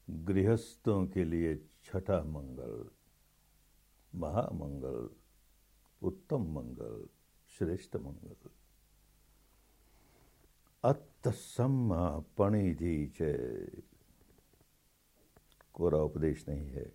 गृहस्थों के लिए छठा मंगल, महामंगल, उत्तम मंगल, श्रेष्ठ मंगल। अत्तसम्मा पणिधि च, कोरा उपदेश नहीं है,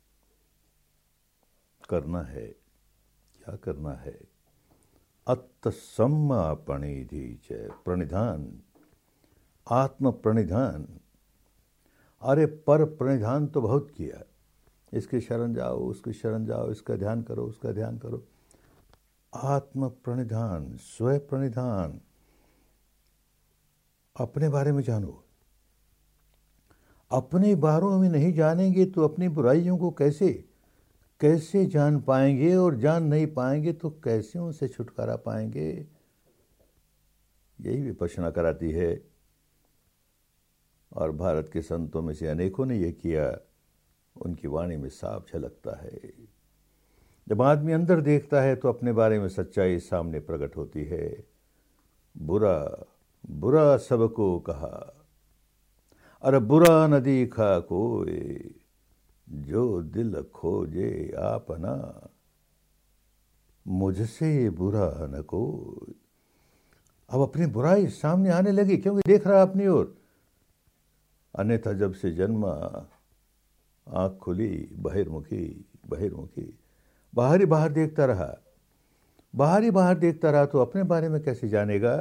करना है। क्या करना है? अत्तसम्मा पणिधि च, प्रणिधान, आत्म प्रणिधान। अरे पर प्रणिधान तो बहुत किया, इसकी शरण जाओ, उसकी शरण जाओ, इसका ध्यान करो, उसका ध्यान करो। आत्म प्रणिधान, स्व प्रणिधान, अपने बारे में जानो। अपने बारे में नहीं जानेंगे तो अपनी बुराइयों को कैसे जान पाएंगे, और जान नहीं पाएंगे तो कैसे उनसे छुटकारा पाएंगे। यही विपश्यना कराती है, और भारत के संतों में से अनेकों ने यह किया। उनकी वाणी में साफ झलकता है। जब आदमी अंदर देखता है तो अपने बारे में सच्चाई सामने प्रकट होती है। बुरा बुरा सबको कहा, अरे बुरा न देखा कोई, जो दिल खोजे आपना, मुझसे बुरा न कोई। अब अपनी बुराई सामने आने लगी, क्योंकि देख रहा अपनी ओर। अन्यथा जब से जन्मा, आंख खुली, बहिर्मुखी बहिर्मुखी, बाहर ही बाहर देखता रहा, बाहर ही बाहर देखता रहा, तो अपने बारे में कैसे जानेगा?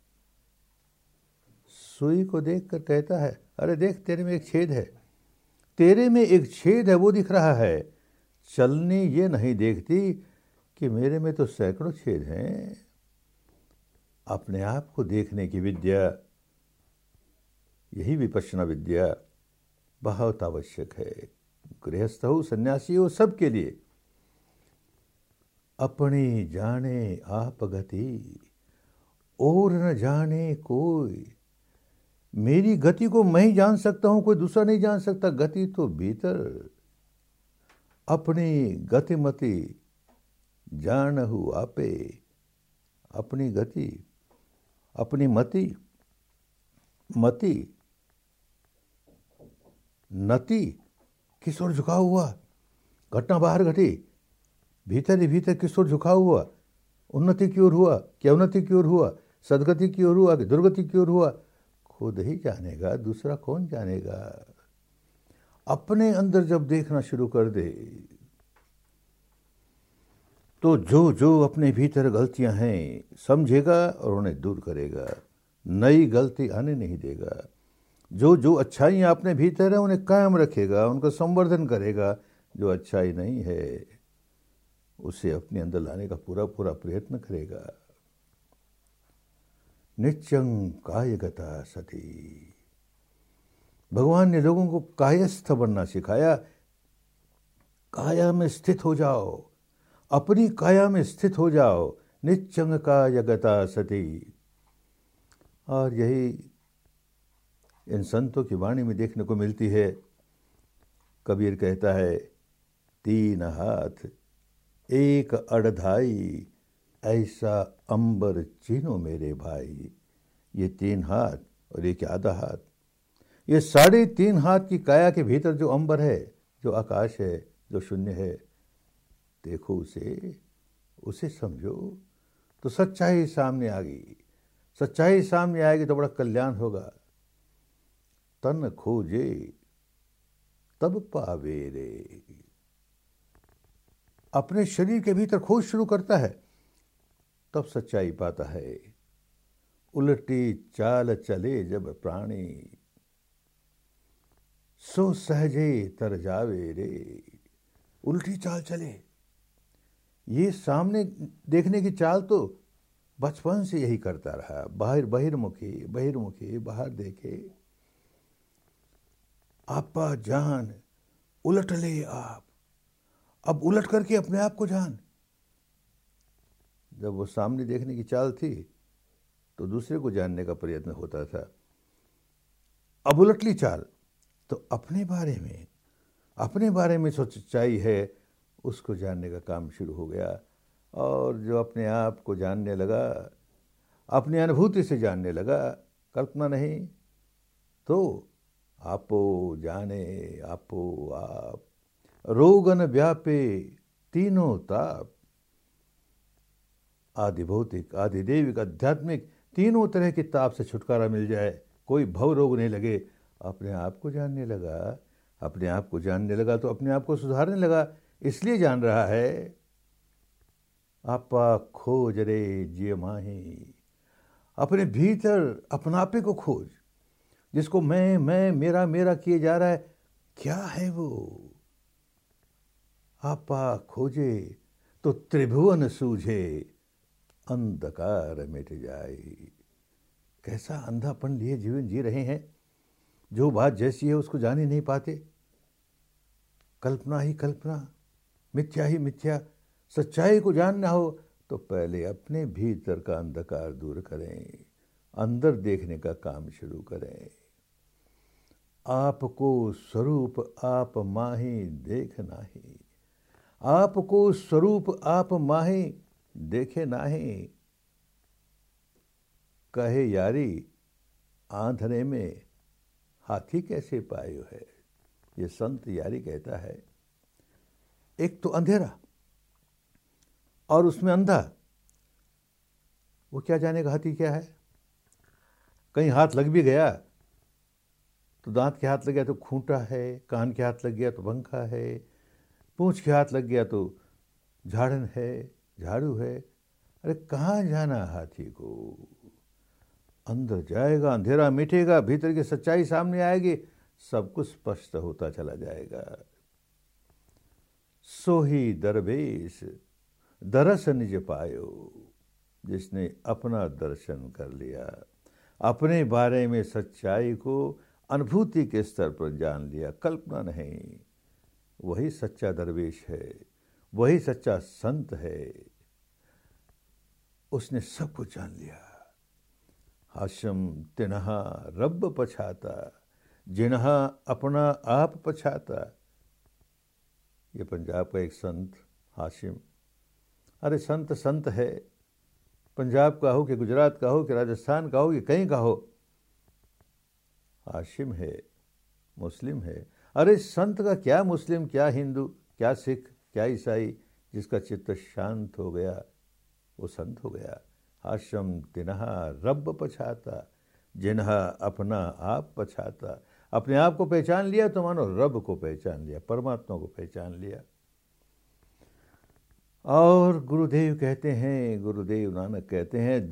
सुई को देखकर कहता है, अरे देख तेरे में एक छेद है, तेरे में एक छेद है, वो दिख रहा है। चलनी ये नहीं देखती कि मेरे में तो सैकड़ों छेद हैं। अपने आप को देखने की विद्या, यही विपश्यना विद्या बहुत आवश्यक है। गृहस्थ हो, सन्यासी हो, सबके लिए। अपनी जाने आप गति, और न जाने कोई। मेरी गति को मैं ही जान सकता हूं, कोई दूसरा नहीं जान सकता। गति तो भीतर। अपनी गतिमति जानहु आपे। अपनी गति, अपनी मति, नति किस ओर झुका हुआ? घटना बाहर घटी, भीतर ही भीतर किस ओर झुका हुआ? उन्नति की ओर हुआ, क्या उन्नति की ओर हुआ? सदगति की ओर हुआ कि दुर्गति की ओर हुआ? खुद ही जानेगा, दूसरा कौन जानेगा? अपने अंदर जब देखना शुरू कर दे तो जो जो अपने भीतर गलतियां हैं समझेगा और उन्हें दूर करेगा, नई गलती आने नहीं देगा। जो जो अच्छाइयां अपने भीतर है उन्हें कायम रखेगा, उनका संवर्धन करेगा। जो अच्छाई नहीं है उसे अपने अंदर लाने का पूरा पूरा प्रयत्न करेगा। नित्यं कायगता सती। भगवान ने लोगों को कायस्थ बनना सिखाया। काया में स्थित हो जाओ, अपनी काया में स्थित हो जाओ। नित्यं कायगता सती। और यही इन संतों की वाणी में देखने को मिलती है। कबीर कहता है, तीन हाथ एक अड़धाई, ऐसा अंबर चीनो मेरे भाई। ये तीन हाथ और एक आधा हाथ, ये 3.5 हाथ की काया के भीतर जो अंबर है, जो आकाश है, जो शून्य है, देखो उसे समझो तो सच्चाई सामने आ गई। सच्चाई सामने आएगी तो बड़ा कल्याण होगा। तन खोजे तब पावे रे। अपने शरीर के भीतर खोज शुरू करता है तब सच्चाई पाता है। उल्टी चाल चले जब प्राणी, सो सहजे तर जावे रे। उल्टी चाल चले, ये सामने देखने की चाल तो बचपन से यही करता रहा। बहिर्मुखी बहिर्मुखी, बाहर देखे। आपा जान उलट ले आप, अब उलट करके अपने आप को जान। जब वो सामने देखने की चाल थी तो दूसरे को जानने का प्रयत्न होता था। अब उलट ली चाल तो अपने बारे में जो सच्चाई है उसको जानने का काम शुरू हो गया। और जो अपने आप को जानने लगा, अपनी अनुभूति से जानने लगा, कल्पना नहीं तो आपो जाने आपो आप, रोगन व्यापे तीनों ताप। आदि भौतिक, आदि देविक, आध्यात्मिक, तीनों तरह के ताप से छुटकारा मिल जाए, कोई भव रोग नहीं लगे। अपने आप को जानने लगा, अपने आप को जानने लगा तो अपने आप को सुधारने लगा। इसलिए जान रहा है, आपा खोज रे जिय माही, अपने भीतर अपनापे को खोज। जिसको मैं मेरा मेरा किए जा रहा है, क्या है वो? आपा खोजे तो त्रिभुवन सूझे, अंधकार मिट जाए। कैसा अंधापन लिए जीवन जी रहे हैं, जो बात जैसी है उसको जान ही नहीं पाते। कल्पना ही कल्पना, मिथ्या ही मिथ्या। सच्चाई को जानना हो तो पहले अपने भीतर का अंधकार दूर करें, अंदर देखने का काम शुरू करें। आपको स्वरूप आप माही देख नाही, आपको स्वरूप आप माही देखे नाही। कहे यारी आंधने में हाथी कैसे पायो है। ये संत यारी कहता है। एक तो अंधेरा और उसमें अंधा, वो क्या जानेगा हाथी क्या है। कहीं हाथ लग भी गया तो दांत के हाथ लग गया तो खूंटा है, कान के हाथ लग गया तो पंखा है, पूंछ के हाथ लग गया तो झाड़न है, झाड़ू है। अरे कहाँ जाना हाथी को। अंदर जाएगा, अंधेरा मिटेगा, भीतर की सच्चाई सामने आएगी, सब कुछ स्पष्ट होता चला जाएगा। सोही दरवेश दरस निज पायो, जिसने अपना दर्शन कर लिया, अपने बारे में सच्चाई को अनुभूति के स्तर पर जान लिया, कल्पना नहीं, वही सच्चा दरवेश है, वही सच्चा संत है। उसने सब कुछ जान लिया। हाशम तिन्हा रब पछाता, जिन्हा अपना आप पछाता। ये पंजाब का एक संत हाशिम। अरे संत संत है, पंजाब का हो कि गुजरात का हो कि राजस्थान का हो कि कहीं का हो, हाशिम है, मुस्लिम है। अरे संत का क्या मुस्लिम, क्या हिंदू, क्या सिख, क्या ईसाई, जिसका चित्त शांत हो गया वो संत हो गया। हाशम तिन्हा रब पछाता, जिन्हा अपना आप पछाता। अपने आप को पहचान लिया तो मानो रब को पहचान लिया, परमात्मा को पहचान लिया। और गुरुदेव कहते हैं, गुरुदेव नानक कहते हैं,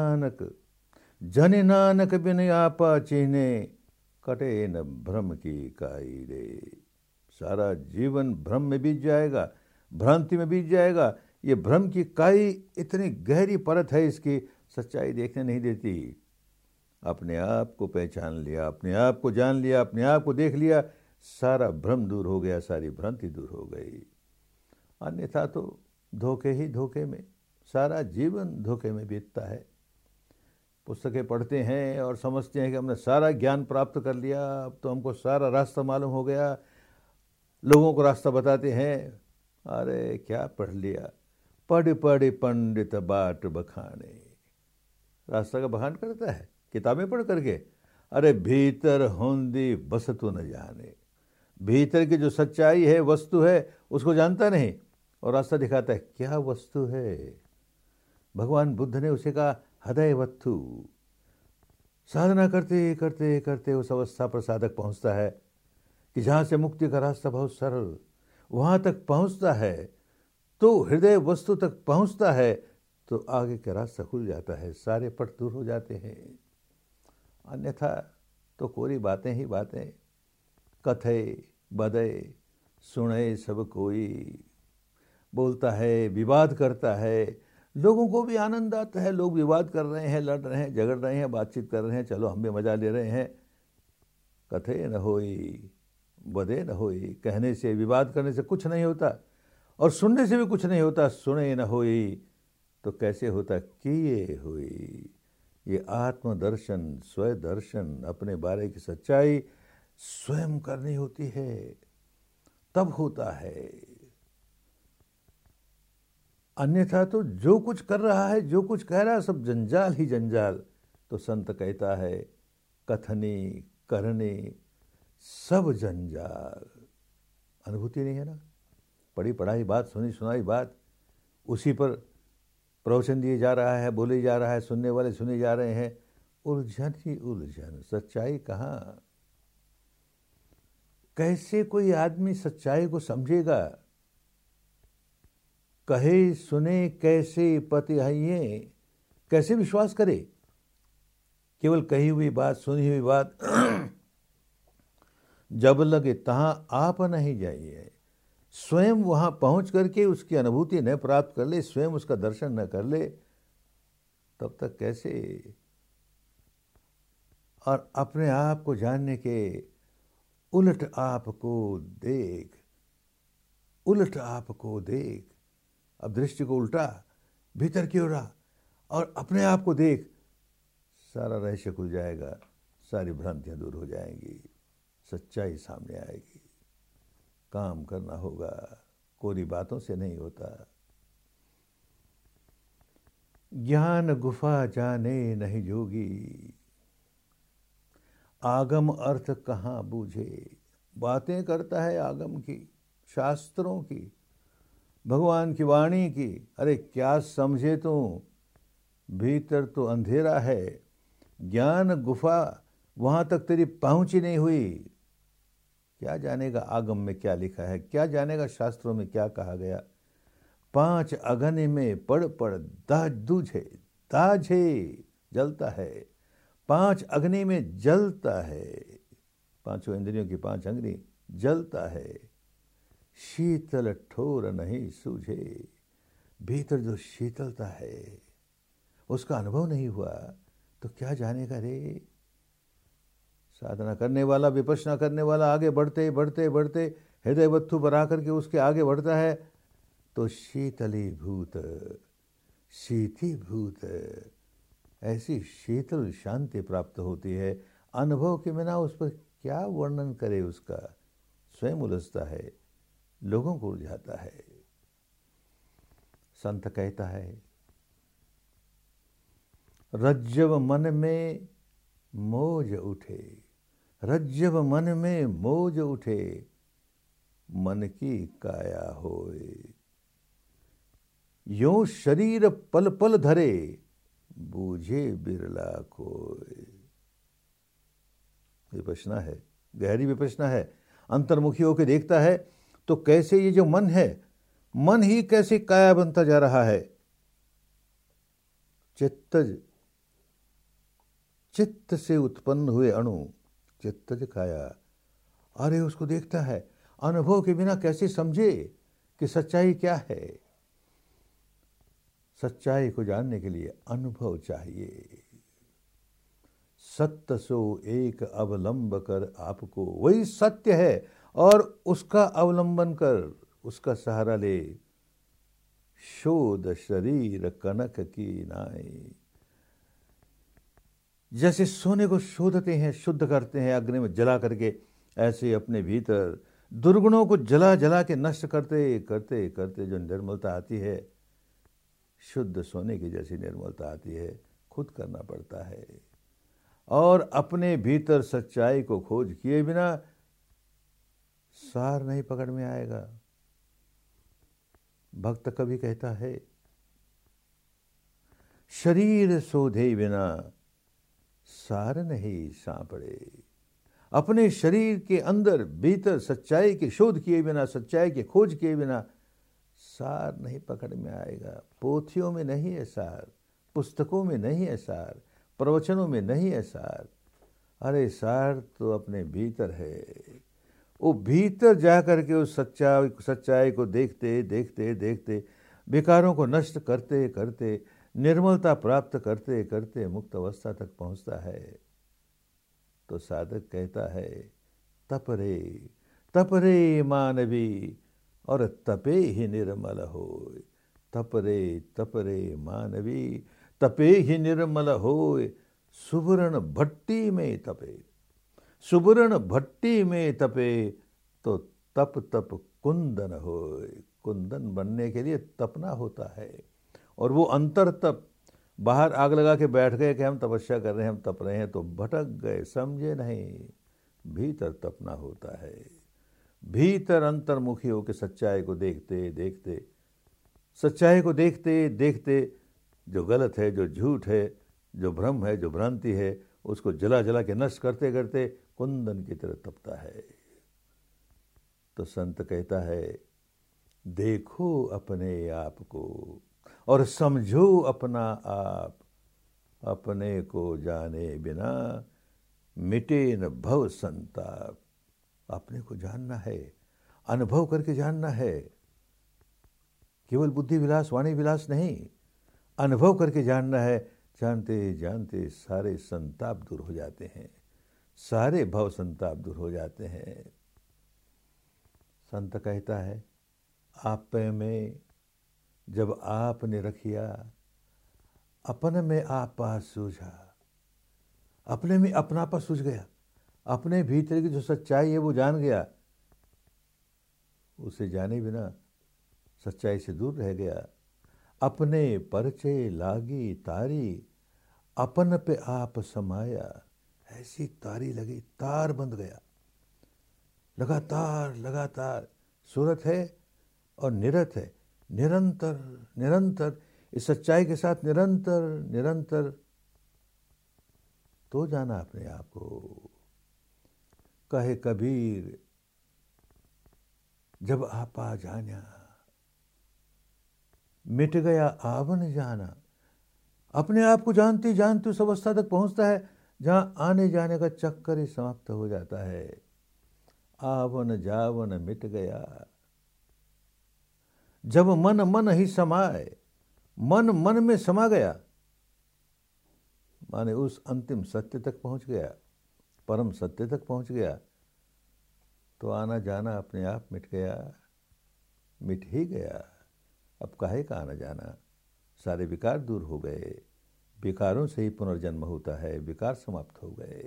जन नानक बिन आपा चिन्हे, कटे न भ्रम की काई रे। सारा जीवन भ्रम में बीत जाएगा, भ्रांति में बीत जाएगा। ये भ्रम की काई इतनी गहरी परत है, इसकी सच्चाई देखने नहीं देती। अपने आप को पहचान लिया, अपने आप को जान लिया, अपने आप को देख लिया, सारा भ्रम दूर हो गया, सारी भ्रांति दूर हो गई। अन्यथा तो धोखे ही धोखे में, सारा जीवन धोखे में बीतता है। पुस्तकें पढ़ते हैं और समझते हैं कि हमने सारा ज्ञान प्राप्त कर लिया, अब तो हमको सारा रास्ता मालूम हो गया। लोगों को रास्ता बताते हैं, अरे क्या पढ़ लिया, पढ़ पढ़ पंडित बाट बखाने। रास्ता का बखान करता है किताबें पढ़ करके। अरे भीतर होंदी बस तू न जाने, भीतर की जो सच्चाई है, वस्तु है, उसको जानता नहीं और रास्ता दिखाता है। क्या वस्तु है? भगवान बुद्ध ने उसे कहा हृदय वत्थु। साधना करते करते करते उस अवस्था पर साधक पहुंचता है कि जहाँ से मुक्ति का रास्ता बहुत सरल, वहाँ तक पहुँचता है तो हृदय वस्तु तक पहुँचता है तो आगे का रास्ता खुल जाता है, सारे पट दूर हो जाते हैं। अन्यथा तो कोरी बातें ही बातें, कथे बदे सुने सब कोई। बोलता है, विवाद करता है, लोगों को भी आनंद आता है, लोग विवाद कर रहे हैं, लड़ रहे हैं, झगड़ रहे हैं, बातचीत कर रहे हैं, चलो हम भी मजा ले रहे हैं। कथे न होई बदे न होई, कहने से, विवाद करने से कुछ नहीं होता और सुनने से भी कुछ नहीं होता। सुने न होई तो कैसे होता, किए हुई। ये आत्मदर्शन, स्वयं दर्शन, अपने बारे की सच्चाई स्वयं करनी होती है, तब होता है। अन्यथा तो जो कुछ कर रहा है, जो कुछ कह रहा है, सब जंजाल ही जंजाल। तो संत कहता है, कथनी करनी सब जंजाल। अनुभूति नहीं है ना, पढ़ी पढ़ाई बात, सुनी सुनाई बात, उसी पर प्रवचन दिए जा रहा है, बोले जा रहा है, सुनने वाले सुने जा रहे हैं, उलझन ही उलझन, सच्चाई कहाँ। कैसे कोई आदमी सच्चाई को समझेगा? कहे सुने कैसे पति हइये, कैसे विश्वास करे? केवल कही हुई बात, सुनी हुई बात जब लगे तहां आप नहीं जाइए, स्वयं वहां पहुंच करके उसकी अनुभूति न प्राप्त कर ले, स्वयं उसका दर्शन न कर ले, तब तक कैसे? और अपने आप को जानने के उलट आपको देख, उलट आपको देख। अब दृष्टि को उल्टा, भीतर की ओर आ और अपने आप को देख, सारा रहस्य खुल जाएगा, सारी भ्रांतियां दूर हो जाएंगी, सच्चाई सामने आएगी। काम करना होगा, कोरी बातों से नहीं होता। ज्ञान गुफा जाने नहीं जोगी, आगम अर्थ कहाँ बूझे। बातें करता है आगम की, शास्त्रों की, भगवान की वाणी की, अरे क्या समझे तू? भीतर तो अंधेरा है, ज्ञान गुफा वहां तक तेरी पहुंच ही नहीं हुई। क्या जानेगा आगम में क्या लिखा है, क्या जानेगा शास्त्रों में क्या कहा गया। 5 अग्नि में पड़ पड़ दाझे जलता है, 5 अग्नि में जलता है, 5 इंद्रियों की 5 अग्नि जलता है, शीतल ठोर नहीं सूझे। भीतर जो शीतलता है उसका अनुभव नहीं हुआ तो क्या जानेगा रे। साधना करने वाला, विपश्यना करने वाला आगे बढ़ते बढ़ते बढ़ते हृदय वत्थु पर आकर के उसके आगे बढ़ता है तो शीतलीभूत, शीतीभूत, ऐसी शीतल शांति प्राप्त होती है। अनुभव के बिना उस पर क्या वर्णन करे, उसका स्वयं उलझता है, लोगों को उलझाता है। संत कहता है, रज्जव मन में मौज उठे, रज्जव मन में मौज उठे, मन की काया होए, यो शरीर पल पल धरे, बूझे बिरला कोय। विपश्यना है, गहरी विपश्यना है। अंतर्मुखी होकर देखता है तो कैसे ये जो मन है, मन ही कैसे काया बनता जा रहा है। चित्त से उत्पन्न हुए अणु, चित्तज काया। अरे उसको देखता है, अनुभव के बिना कैसे समझे कि सच्चाई क्या है। सच्चाई को जानने के लिए अनुभव चाहिए। सत्य सो एक अवलंब कर आपको, वही सत्य है और उसका अवलंबन कर, उसका सहारा ले। शोध शरीर कनक की नाई, जैसे सोने को शोधते हैं, शुद्ध करते हैं अग्नि में जला करके, ऐसे अपने भीतर दुर्गुणों को जला जला के नष्ट करते करते करते जो निर्मलता आती है, शुद्ध सोने की जैसी निर्मलता आती है, खुद करना पड़ता है। और अपने भीतर सच्चाई को खोज किए बिना सार नहीं पकड़ में आएगा। भक्त कभी कहता है, शरीर शोधे बिना सार नहीं सांपड़े। अपने शरीर के अंदर भीतर सच्चाई के शोध किए बिना, सच्चाई के खोज किए बिना सार नहीं पकड़ में आएगा। पोथियों में नहीं है सार, पुस्तकों में नहीं है सार, प्रवचनों में नहीं है सार। अरे सार तो अपने भीतर है। वो भीतर जा करके उस सच्चाई को देखते देखते देखते, विकारों को नष्ट करते करते, निर्मलता प्राप्त करते करते मुक्त अवस्था तक पहुंचता है। तो साधक कहता है, तप रे मानवी, और तपे ही निर्मल होय। तप रे मानवी, तपे ही निर्मल होय। सुवर्ण भट्टी में तपे, सुवर्ण भट्टी में तपे, तो तप तप कुंदन होय। कुंदन बनने के लिए तपना होता है। और वो अंतर तप, बाहर आग लगा के बैठ गए कि हम तपस्या कर रहे हैं, हम तप रहे हैं, तो भटक गए, समझे नहीं। भीतर तपना होता है। भीतर अंतर्मुखी होकर सच्चाई को देखते देखते, सच्चाई को देखते देखते जो गलत है, जो झूठ है, जो भ्रम है, जो भ्रांति है, उसको जला जला के नष्ट करते करते कुंदन की तरह तपता है। तो संत कहता है, देखो अपने आप को और समझो अपना आप, अपने को जाने बिना मिटे न भव संताप। अपने को जानना है, अनुभव करके जानना है, केवल बुद्धि विलास वाणी विलास नहीं, अनुभव करके जानना है। जानते जानते सारे संताप दूर हो जाते हैं, सारे भव संताप दूर हो जाते हैं। संत कहता है, आप में जब आपने रखिया, अपन में आपा सूझा। अपने में अपनापा सूझ गया, अपने भीतर की जो सच्चाई है वो जान गया, उसे जाने बिना सच्चाई से दूर रह गया। अपने परचे लागी तारी, अपन पे आप समाया। ऐसी तारी लगी, तार बंध गया, लगातार लगातार सूरत है और निरत है, निरंतर निरंतर इस सच्चाई के साथ निरंतर निरंतर। तो जाना अपने आप को। कहे कबीर, जब आपा जाना, मिट गया आवन जाना। अपने आप को जानते जानते उस अवस्था तक पहुंचता है जहां आने जाने का चक्कर ही समाप्त हो जाता है। आवन जावन मिट गया। जब मन मन ही समाए, मन मन में समा गया, माने उस अंतिम सत्य तक पहुंच गया, परम सत्य तक पहुंच गया, तो आना जाना अपने आप मिट गया, मिट ही गया। अब काहे का आना जाना, सारे विकार दूर हो गए। विकारों से ही पुनर्जन्म होता है, विकार समाप्त हो गए।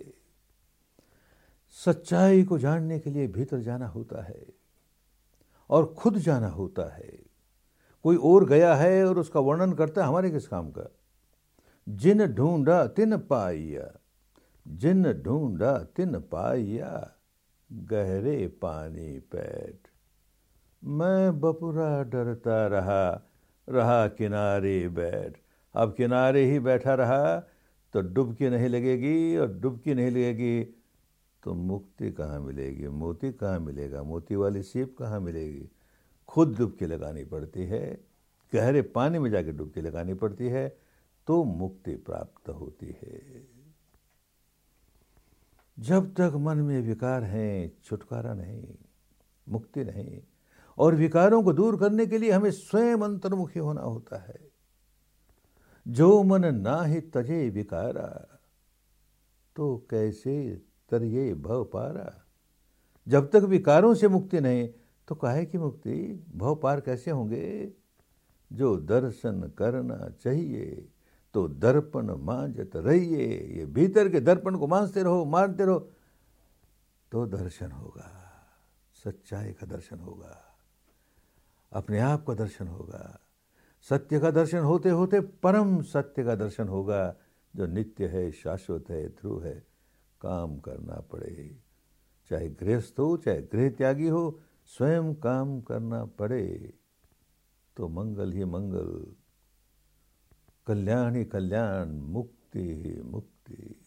सच्चाई को जानने के लिए भीतर जाना होता है और खुद जाना होता है। कोई और गया है और उसका वर्णन करता है, हमारे किस काम का। जिन ढूंढा तिन पाइया, जिन ढूंढा तिन पाइया, गहरे पानी पैठ। मैं बपुरा डरता रहा, रहा किनारे बैठ। अब किनारे ही बैठा रहा तो डुबकी नहीं लगेगी, और डुबकी नहीं लगेगी तो मुक्ति कहाँ मिलेगी, मोती कहाँ मिलेगा, मोती वाली सीप कहाँ मिलेगी। खुद डुबकी लगानी पड़ती है, गहरे पानी में जाके डुबकी लगानी पड़ती है, तो मुक्ति प्राप्त होती है। जब तक मन में विकार हैं, छुटकारा नहीं, मुक्ति नहीं। और विकारों को दूर करने के लिए हमें स्वयं अंतर्मुखी होना होता है। जो मन नाहि तजे विकारा, तो कैसे तरिये भव पारा। जब तक विकारों से मुक्ति नहीं, तो काहे की मुक्ति, भव पार कैसे होंगे। जो दर्शन करना चाहिए, तो दर्पण मांझत रहिए। ये भीतर के दर्पण को मांझते रहो, मारते रहो, तो दर्शन होगा, सच्चाई का दर्शन होगा, अपने आप का दर्शन होगा। सत्य का दर्शन होते होते परम सत्य का दर्शन होगा, जो नित्य है, शाश्वत है, ध्रुव है। काम करना पड़े, चाहे गृहस्थ हो, चाहे गृह त्यागी हो, स्वयं काम करना पड़े, तो मंगल ही मंगल, कल्याण ही कल्याण, मुक्ति ही मुक्ति।